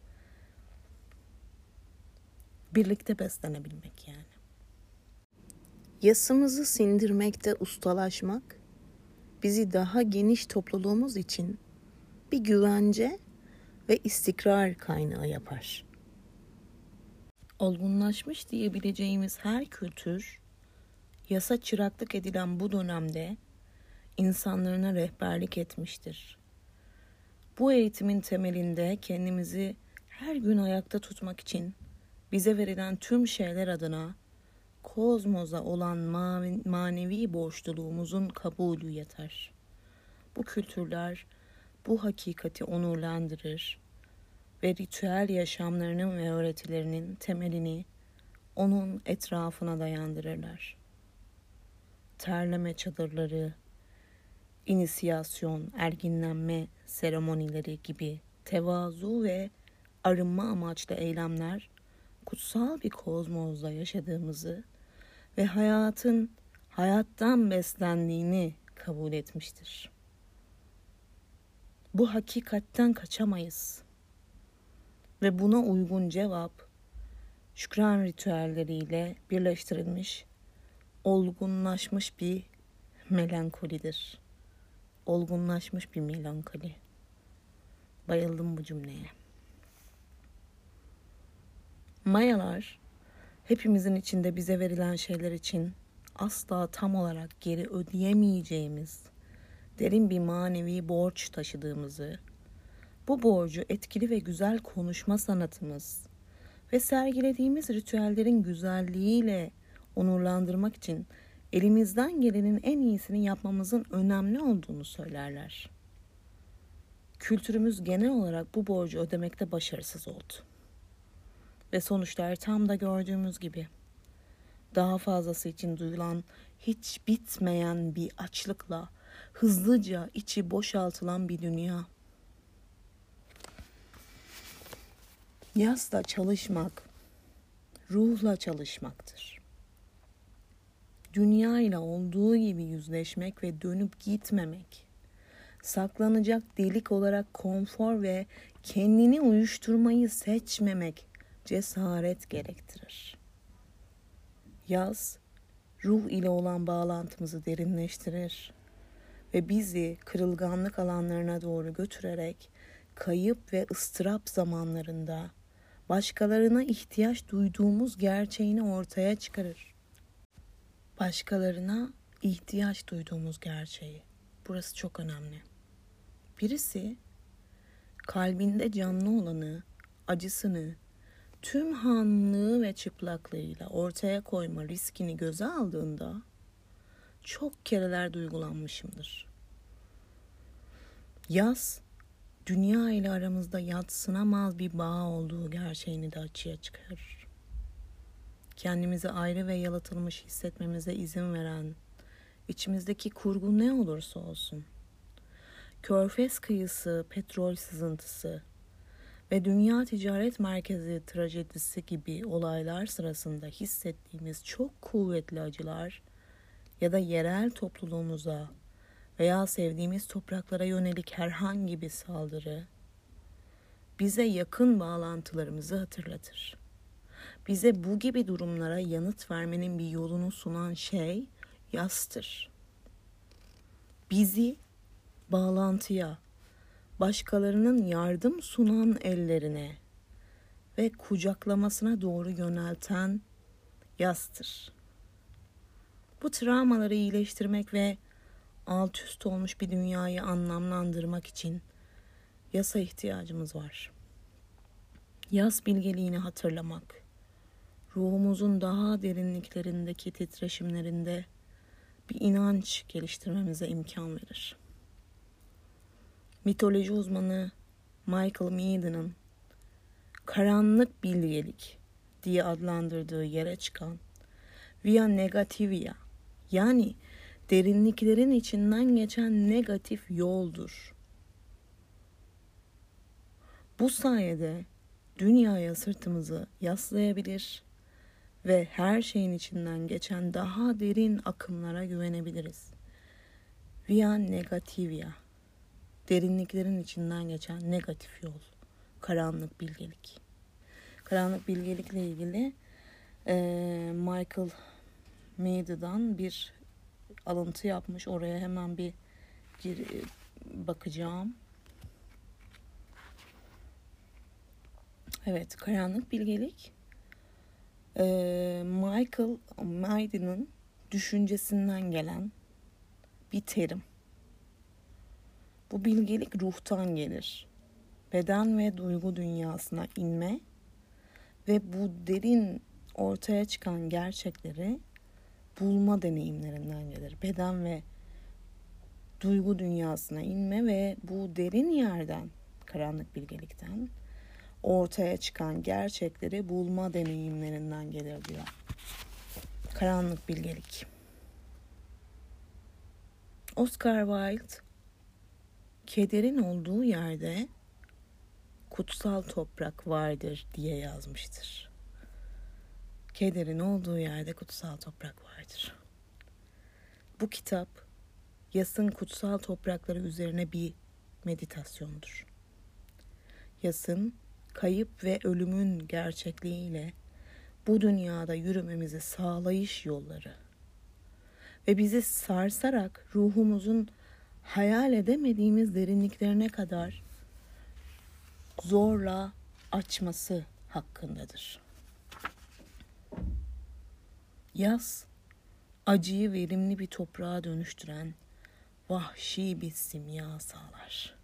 Birlikte beslenebilmek yani. Yasımızı sindirmekte ustalaşmak, bizi daha geniş topluluğumuz için bir güvence ve istikrar kaynağı yapar. Olgunlaşmış diyebileceğimiz her kültür, yasa çıraklık edilen bu dönemde insanlarına rehberlik etmiştir. Bu eğitimin temelinde kendimizi her gün ayakta tutmak için bize verilen tüm şeyler adına kozmosa olan manevi borçluluğumuzun kabulü yeter. Bu kültürler bu hakikati onurlandırır ve ritüel yaşamlarının ve öğretilerinin temelini onun etrafına dayandırırlar. Terleme çadırları, inisiyasyon, erginlenme seremonileri gibi tevazu ve arınma amaçlı eylemler kutsal bir kozmozda yaşadığımızı ve hayatın hayattan beslendiğini kabul etmiştir. Bu hakikatten kaçamayız ve buna uygun cevap şükran ritüelleriyle birleştirilmiş, olgunlaşmış bir melankolidir. Olgunlaşmış bir melankoli. Bayıldım bu cümleye. Mayalar, hepimizin içinde bize verilen şeyler için asla tam olarak geri ödeyemeyeceğimiz derin bir manevi borç taşıdığımızı, bu borcu etkili ve güzel konuşma sanatımız ve sergilediğimiz ritüellerin güzelliğiyle onurlandırmak için elimizden gelenin en iyisini yapmamızın önemli olduğunu söylerler. Kültürümüz genel olarak bu borcu ödemekte başarısız oldu. Ve sonuçlar tam da gördüğümüz gibi. Daha fazlası için duyulan hiç bitmeyen bir açlıkla hızlıca içi boşaltılan bir dünya. Yasla çalışmak, ruhla çalışmaktır. Dünyayla olduğu gibi yüzleşmek ve dönüp gitmemek, saklanacak delik olarak konfor ve kendini uyuşturmayı seçmemek cesaret gerektirir. Yas, ruh ile olan bağlantımızı derinleştirir ve bizi kırılganlık alanlarına doğru götürerek kayıp ve ıstırap zamanlarında başkalarına ihtiyaç duyduğumuz gerçeğini ortaya çıkarır. Başkalarına ihtiyaç duyduğumuz gerçeği. Burası çok önemli. Birisi kalbinde canlı olanı, acısını, tüm hanlığı ve çıplaklığıyla ortaya koyma riskini göze aldığında çok kereler duygulanmışımdır. Yas, dünya ile aramızda yadsınamaz bir bağ olduğu gerçeğini de açığa çıkarır. Kendimizi ayrı ve yalıtılmış hissetmemize izin veren, içimizdeki kurgu ne olursa olsun, Körfez kıyısı, petrol sızıntısı ve dünya ticaret merkezi trajedisi gibi olaylar sırasında hissettiğimiz çok kuvvetli acılar ya da yerel topluluğumuza veya sevdiğimiz topraklara yönelik herhangi bir saldırı bize yakın bağlantılarımızı hatırlatır. Bize bu gibi durumlara yanıt vermenin bir yolunu sunan şey yastır. Bizi bağlantıya, başkalarının yardım sunan ellerine ve kucaklamasına doğru yönelten yastır. Bu travmaları iyileştirmek ve alt üst olmuş bir dünyayı anlamlandırmak için yasa ihtiyacımız var. Yas bilgeliğini hatırlamak, ruhumuzun daha derinliklerindeki titreşimlerinde bir inanç geliştirmemize imkan verir. Mitoloji uzmanı Michael Meaden'ın karanlık bilgelik diye adlandırdığı yere çıkan via negativia, yani derinliklerin içinden geçen negatif yoldur. Bu sayede dünyaya sırtımızı yaslayabilir ve her şeyin içinden geçen daha derin akımlara güvenebiliriz. Via negativia, derinliklerin içinden geçen negatif yol, karanlık bilgelik. Karanlık bilgelikle ilgili e, Michael Meaden'dan bir alıntı yapmış. Oraya hemen bir gir, bakacağım. Evet, karanlık bilgelik e, Michael Meaden'ın düşüncesinden gelen bir terim. Bu bilgelik ruhtan gelir. Beden ve duygu dünyasına inme ve bu derin ortaya çıkan gerçekleri bulma deneyimlerinden gelir. Beden ve duygu dünyasına inme ve bu derin yerden, karanlık bilgelikten ortaya çıkan gerçekleri bulma deneyimlerinden gelir diyor. Karanlık bilgelik. Oscar Wilde, kederin olduğu yerde kutsal toprak vardır diye yazmıştır. Kederin olduğu yerde kutsal toprak vardır. Bu kitap Yas'ın kutsal toprakları üzerine bir meditasyondur. Yas'ın kayıp ve ölümün gerçekliğiyle bu dünyada yürümemizi sağlayış yolları ve bizi sarsarak ruhumuzun hayal edemediğimiz derinliklerine kadar zorla açması hakkındadır. Yas, acıyı verimli bir toprağa dönüştüren vahşi bir simya sağlar.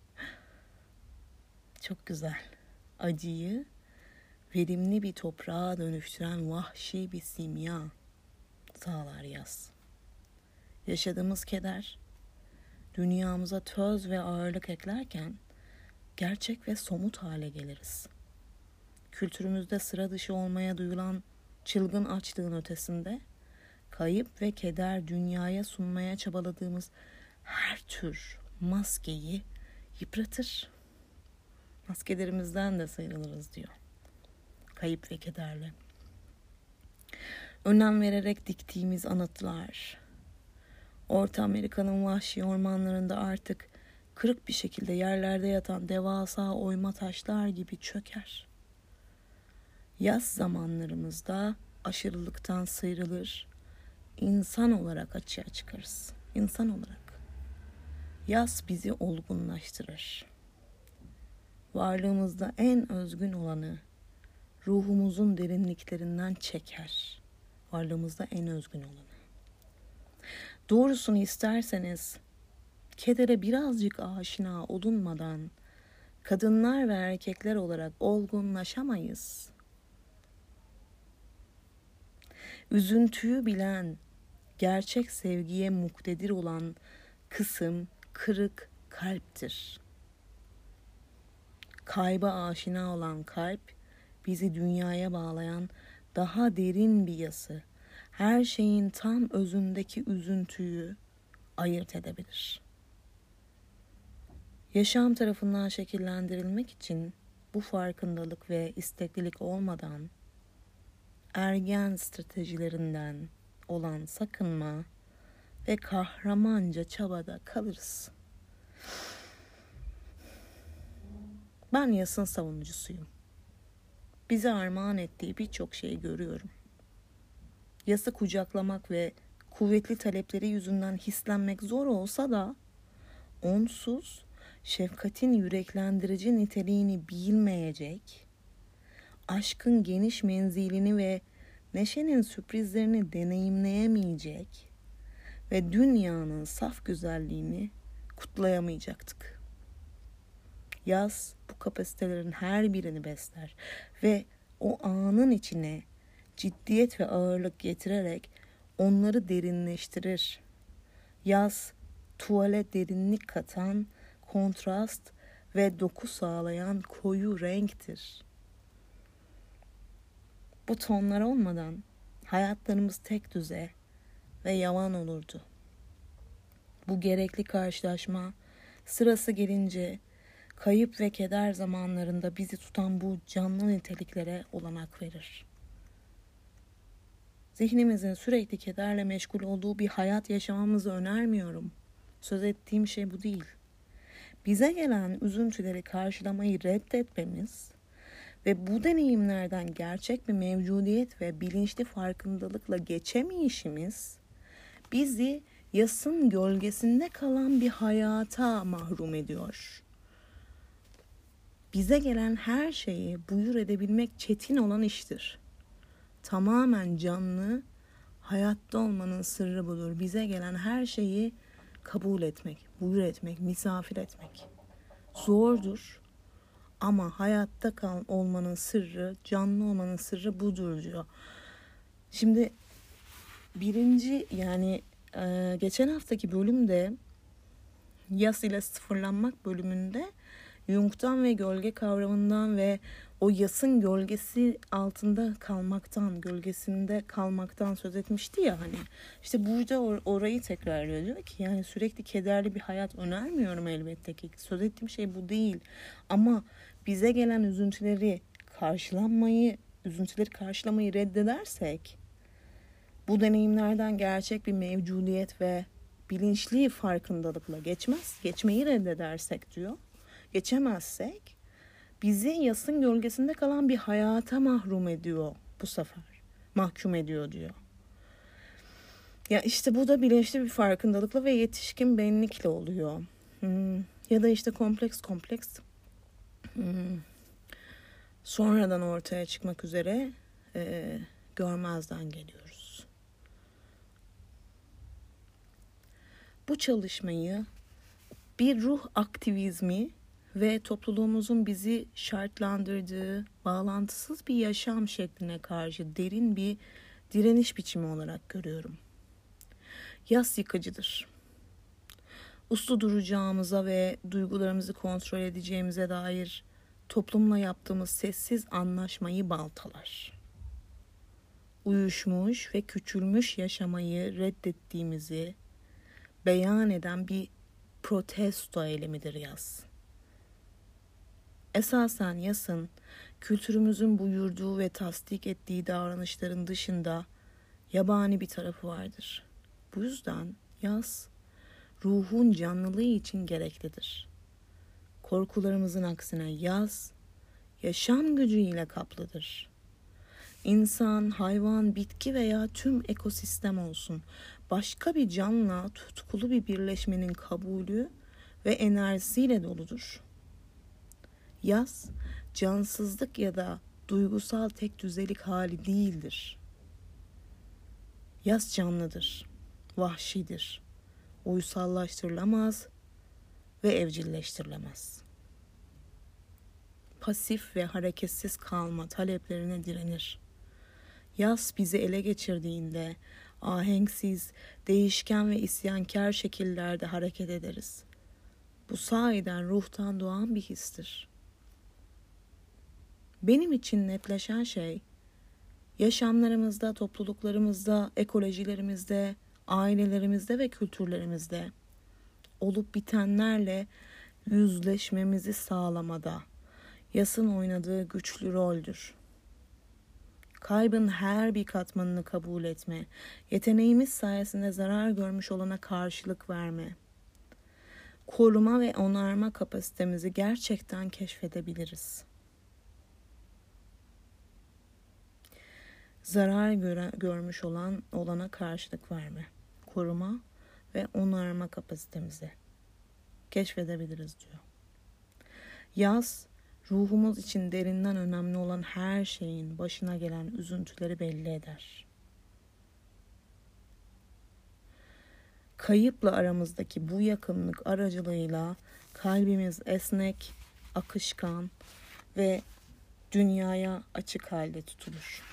Çok güzel. Acıyı verimli bir toprağa dönüştüren vahşi bir simya sağlar yas. Yaşadığımız keder, dünyamıza töz ve ağırlık eklerken gerçek ve somut hale geliriz. Kültürümüzde sıra dışı olmaya duyulan çılgın açlığın ötesinde, kayıp ve keder dünyaya sunmaya çabaladığımız her tür maskeyi yıpratır. Maskelerimizden de sıyrılırız diyor. Kayıp ve kederle. Önem vererek diktiğimiz anıtlar, Orta Amerika'nın vahşi ormanlarında artık kırık bir şekilde yerlerde yatan devasa oyma taşlar gibi çöker. Yaz zamanlarımızda aşırılıktan sıyrılır, insan olarak açığa çıkarız. İnsan olarak. Yaz bizi olgunlaştırır. varlığımızda en özgün olanı ruhumuzun derinliklerinden çeker. Varlığımızda en özgün olanı. Doğrusunu isterseniz kedere birazcık aşina olunmadan kadınlar ve erkekler olarak olgunlaşamayız. Üzüntüyü bilen, gerçek sevgiye muktedir olan kısım kırık kalptir. Kayba aşina olan kalp, bizi dünyaya bağlayan daha derin bir yası, her şeyin tam özündeki üzüntüyü ayırt edebilir. Yaşam tarafından şekillendirilmek için bu farkındalık ve isteklilik olmadan ergen stratejilerinden olan sakınma ve kahramanca çabada kalırız. Ben yasın savunucusuyum. Bize armağan ettiği birçok şeyi görüyorum. Yası kucaklamak ve kuvvetli talepleri yüzünden hislenmek zor olsa da onsuz şefkatin yüreklendirici niteliğini bilmeyecek, aşkın geniş menzilini ve neşenin sürprizlerini deneyimleyemeyecek ve dünyanın saf güzelliğini kutlayamayacaktık. Yaz bu kapasitelerin her birini besler ve o anın içine ciddiyet ve ağırlık getirerek onları derinleştirir. Yaz tuvale derinlik katan, kontrast ve doku sağlayan koyu renktir. Bu tonlar olmadan hayatlarımız tek düze ve yavan olurdu. Bu gerekli karşılaşma sırası gelince kayıp ve keder zamanlarında bizi tutan bu canlı niteliklere olanak verir. Zihnimizin sürekli kederle meşgul olduğu bir hayat yaşamamızı önermiyorum. Söz ettiğim şey bu değil. Bize gelen üzüntüleri karşılamayı reddetmemiz ve bu deneyimlerden gerçek bir mevcudiyet ve bilinçli farkındalıkla geçemeyişimiz bizi yasın gölgesinde kalan bir hayata mahrum ediyor. Bize gelen her şeyi buyur edebilmek çetin olan iştir. Tamamen canlı, hayatta olmanın sırrı budur. Bize gelen her şeyi kabul etmek, buyur etmek, misafir etmek. Zordur ama hayatta kal olmanın sırrı, canlı olmanın sırrı budur diyor. Şimdi birinci yani e, geçen haftaki bölümde yas ile sıfırlanmak bölümünde Jung'tan ve gölge kavramından ve o yasın gölgesi altında kalmaktan, gölgesinde kalmaktan söz etmişti ya hani. İşte burada or- orayı tekrarlıyor. Diyor ki yani sürekli kederli bir hayat önermiyorum elbette ki. Söz ettiğim şey bu değil. Ama bize gelen üzüntüleri karşılanmayı, üzüntüleri karşılamayı reddedersek bu deneyimlerden gerçek bir mevcudiyet ve bilinçli farkındalıkla geçmez, geçmeyi reddedersek diyor. Geçemezsek bizi yasın gölgesinde kalan bir hayata mahrum ediyor bu sefer. Mahkum ediyor diyor. Ya işte bu da bilinçli bir farkındalıkla ve yetişkin benlikle oluyor. Hmm. Ya da işte kompleks kompleks hmm. sonradan ortaya çıkmak üzere e, görmezden geliyoruz. Bu çalışmayı bir ruh aktivizmi ve topluluğumuzun bizi şartlandırdığı bağlantısız bir yaşam şekline karşı derin bir direniş biçimi olarak görüyorum. Yas yıkıcıdır. Uslu duracağımıza ve duygularımızı kontrol edeceğimize dair toplumla yaptığımız sessiz anlaşmayı baltalar. Uyuşmuş ve küçülmüş yaşamayı reddettiğimizi beyan eden bir protesto eylemidir yas. Esasen yasın, kültürümüzün buyurduğu ve tasdik ettiği davranışların dışında yabani bir tarafı vardır. Bu yüzden yas, ruhun canlılığı için gereklidir. Korkularımızın aksine yas, yaşam gücüyle kaplıdır. İnsan, hayvan, bitki veya tüm ekosistem olsun, başka bir canla tutkulu bir birleşmenin kabulü ve enerjisiyle doludur. Yaz, cansızlık ya da duygusal tek düzelik hali değildir. Yaz canlıdır, vahşidir, uysallaştırılamaz ve evcilleştirilemez. Pasif ve hareketsiz kalma taleplerine direnir. Yaz bizi ele geçirdiğinde ahenksiz, değişken ve isyankar şekillerde hareket ederiz. Bu sahiden ruhtan doğan bir histir. Benim için netleşen şey, yaşamlarımızda, topluluklarımızda, ekolojilerimizde, ailelerimizde ve kültürlerimizde olup bitenlerle yüzleşmemizi sağlamada yasın oynadığı güçlü roldür. Kaybın her bir katmanını kabul etme, yeteneğimiz sayesinde zarar görmüş olana karşılık verme, koruma ve onarma kapasitemizi gerçekten keşfedebiliriz. Zarar göre, görmüş olan olana karşılık verme, koruma ve onarma kapasitemizi keşfedebiliriz diyor. Yaz, ruhumuz için derinden önemli olan her şeyin başına gelen üzüntüleri belli eder. Kayıpla aramızdaki bu yakınlık aracılığıyla kalbimiz esnek, akışkan ve dünyaya açık halde tutulur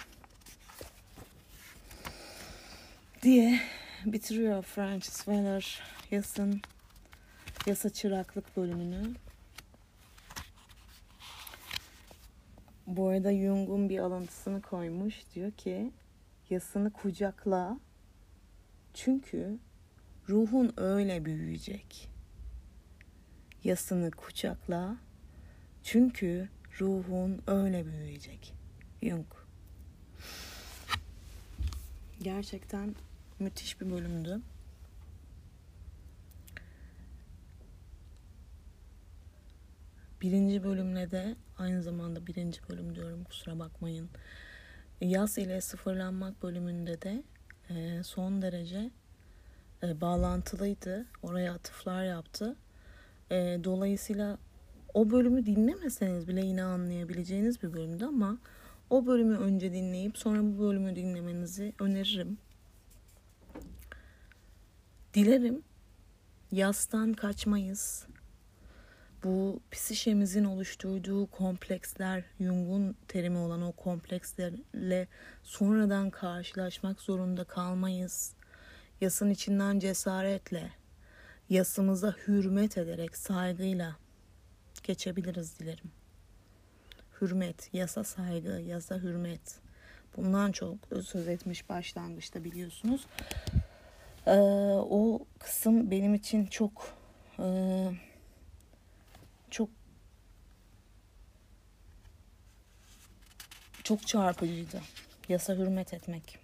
diye bitiriyor Francis Weller Yas'ın Yasa Çıraklık bölümünü. Bu arada Jung'un bir alıntısını koymuş. Diyor ki, yasını kucakla çünkü ruhun öyle büyüyecek. Yasını kucakla çünkü ruhun öyle büyüyecek. Jung. Gerçekten müthiş bir bölümdü. Birinci bölümle de aynı zamanda birinci bölüm diyorum, kusura bakmayın. Yas ile sıfırlanmak bölümünde de e, son derece e, bağlantılıydı. Oraya atıflar yaptı. E, dolayısıyla o bölümü dinlemeseniz bile yine anlayabileceğiniz bir bölümdü ama o bölümü önce dinleyip sonra bu bölümü dinlemenizi öneririm. Dilerim yastan kaçmayız. Bu psişemizin oluşturduğu kompleksler, Jung'un terimi olan o komplekslerle sonradan karşılaşmak zorunda kalmayız. Yasın içinden cesaretle, yasımıza hürmet ederek, saygıyla geçebiliriz dilerim. Hürmet, yasa saygı, yasa hürmet. Bundan çok söz etmiş başlangıçta, biliyorsunuz. Ee, o kısım benim için çok e, çok çok çarpıcıydı. Yasa hürmet etmek.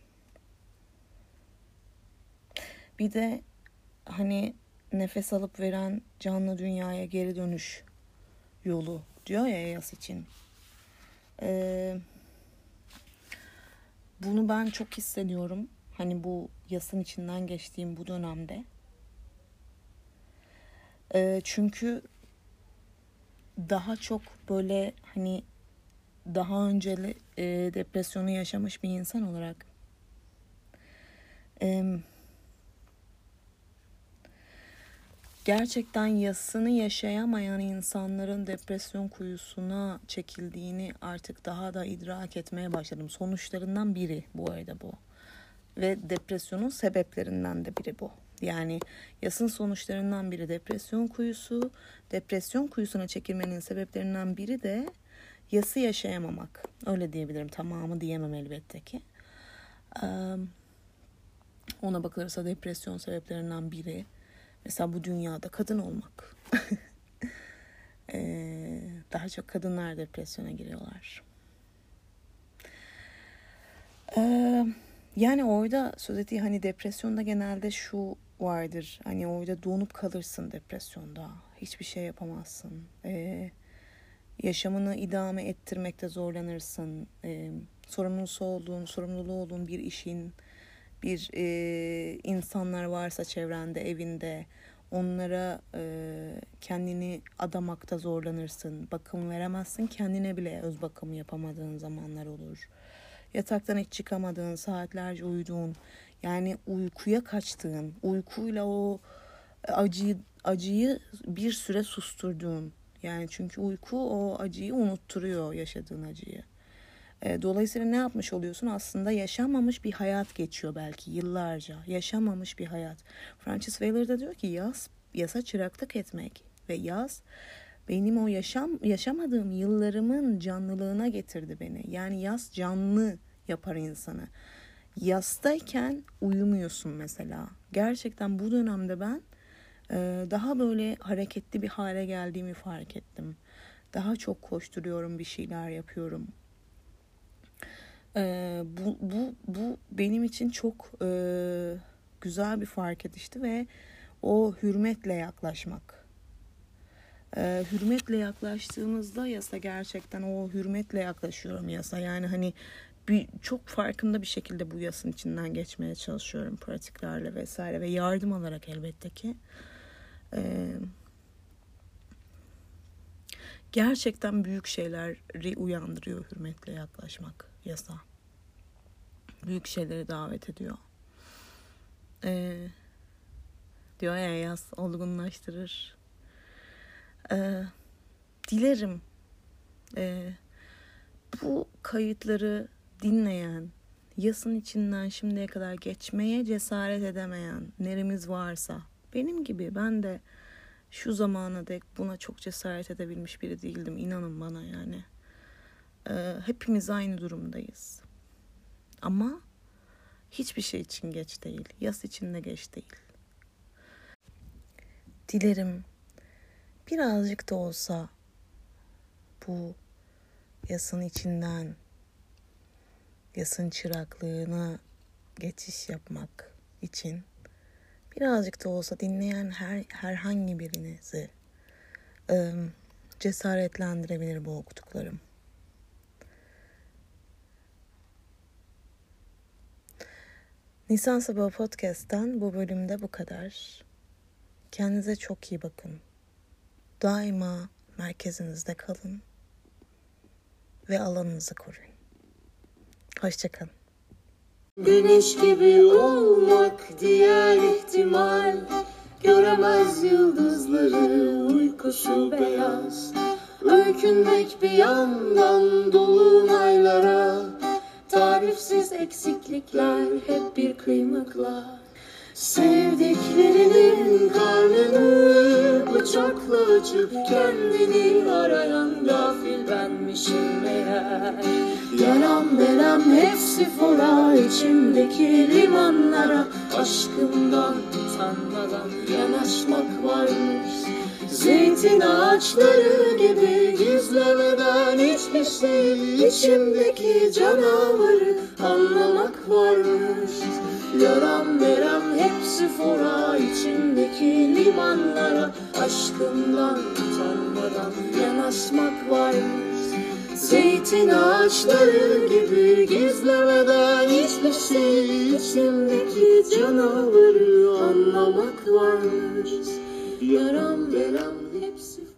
Bir de hani nefes alıp veren canlı dünyaya geri dönüş yolu diyor ya yas için. Ee, bunu ben çok hissediyorum. Hani bu yasın içinden geçtiğim bu dönemde. Ee, çünkü daha çok böyle hani daha önce e, depresyonu yaşamış bir insan olarak e, gerçekten yasını yaşayamayan insanların depresyon kuyusuna çekildiğini artık daha da idrak etmeye başladım. Sonuçlarından biri bu arada bu. Ve depresyonun sebeplerinden de biri bu. Yani yasın sonuçlarından biri depresyon kuyusu. Depresyon kuyusuna çekilmenin sebeplerinden biri de yası yaşayamamak. Öyle diyebilirim. Tamamı diyemem elbette ki. Ona bakılırsa depresyon sebeplerinden biri mesela bu dünyada kadın olmak. Daha çok kadınlar depresyona giriyorlar. Yani orada söz ettiği hani depresyonda genelde şu vardır. Hani orada donup kalırsın depresyonda. Hiçbir şey yapamazsın. Ee, yaşamını idame ettirmekte zorlanırsın. Ee, sorumlusu olduğun, sorumluluğu olduğun bir işin, bir e, insanlar varsa çevrende, evinde, Onlara e, kendini adamakta zorlanırsın. Bakım veremezsin. Kendine bile öz bakımı yapamadığın zamanlar olur. Yataktan hiç çıkamadığın, saatlerce uyuduğun, yani uykuya kaçtığın, uykuyla o acıyı, acıyı bir süre susturduğun. Yani çünkü uyku o acıyı unutturuyor, yaşadığın acıyı. Dolayısıyla ne yapmış oluyorsun? Aslında yaşanmamış bir hayat geçiyor belki yıllarca. Yaşanmamış bir hayat. Francis Whaler da diyor ki yas, yasa çıraklık etmek. Ve yas benim o yaşam yaşamadığım yıllarımın canlılığına getirdi beni. Yani yas canlı yapar insanı. Yastayken uyumuyorsun mesela. Gerçekten bu dönemde ben daha böyle hareketli bir hale geldiğimi fark ettim. Daha çok koşturuyorum, bir şeyler yapıyorum. Ee, bu, bu, bu benim için çok e, güzel bir fark edişti ve o hürmetle yaklaşmak. Ee, hürmetle yaklaştığımızda yasa, gerçekten o hürmetle yaklaşıyorum yasa. Yani hani bir, çok farkında bir şekilde bu yasın içinden geçmeye çalışıyorum pratiklerle vesaire ve yardım alarak elbette ki. Ee, gerçekten büyük şeyleri uyandırıyor hürmetle yaklaşmak yasa. Büyük şeyleri davet ediyor. Ee, diyor ya, yas olgunlaştırır. Ee, dilerim e, bu kayıtları dinleyen, yasın içinden şimdiye kadar geçmeye cesaret edemeyen neremiz varsa, benim gibi, ben de şu zamana dek buna çok cesaret edebilmiş biri değildim, inanın bana yani. Ee, hepimiz aynı durumdayız. Ama hiçbir şey için geç değil. Yas için de geç değil. Dilerim birazcık da olsa bu yasın içinden, yasın çıraklığına geçiş yapmak için birazcık da olsa dinleyen her herhangi birinizi ıı, cesaretlendirebilir bu okuduklarım. Nisan Sabahı Podcast'tan bu bölümde bu kadar. Kendinize çok iyi bakın. Daima merkezinizde kalın ve alanınızı koruyun. Hoşça kalın. Güneş gibi olmak diğer ihtimal, göremez yıldızları, uykusu beyaz. Öykünmek bir yandan dolunaylara, tarifsiz eksiklikler hep bir kıymıkla. Sevdiklerinin karnını bıçakla açıp kendini arayan gafil benmişim meğer. Yaram verem hepsi fora, içimdeki limanlara aşkımdan utanmadan yanaşmak varmış. Zeytin ağaçları gibi gizlemeden hiçbir şey, içimdeki canavarı anlamak varmış. Yaram verem hepsi fora, içimdeki limanlara aşkımdan utanmadan yanaşmak varmış. Zeytin ağaçları gibi gizlemeden hiçbir şey, içimdeki canavarı anlamak varmış. Yaram verem hepsi